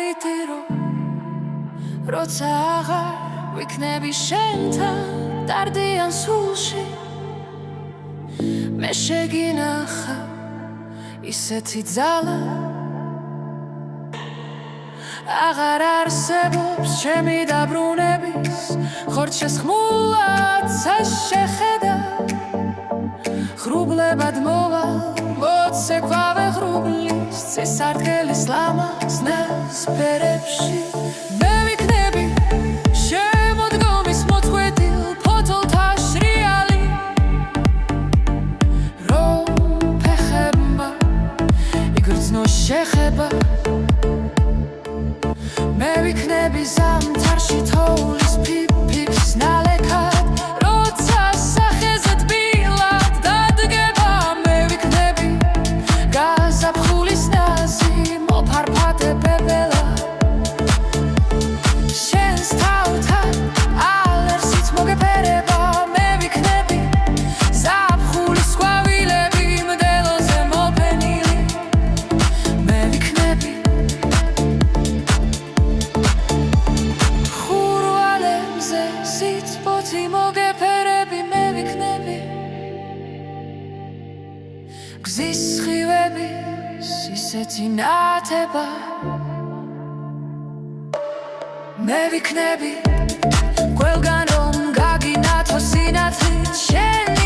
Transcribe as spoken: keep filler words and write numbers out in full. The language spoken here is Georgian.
გაიტირო როცა აღარ ვიქნები შენთან დარდიან სულში მე შეგინახა ისეთი ძალა აღარ არსებობს ჩემი დაბრუნების ხორჩშესხმულად შეხედა ღრუბლებად მოვალ მოცეკვავე ღრუბლის წისარტყელის ლამაზ ნასფერებში მე ვიქნები შემოდგომის მოწყვეტილ ფოთოლთა შრიალი რომ ფეხებმა იგრძნო შეხება მე ვიქნები ზამთარში თოვლის ფიფიფს ნალექად როცა სახეზე თბილად დადგება მე ვიქნები გაზაფხულის ნაზი მოფარფატე ბებელა შენს თავთან ალერსით მოგეფერება მე ვიქნები ზაფხულის ყვავილები მდელოზე მოფენილი მე ვიქნები სიცბოთი მოგეფერები მე ვიქნები გზის სხივების ისეთი ნათება მე ვიქნები ყველგან რომ გაგინათო სინათლით შენ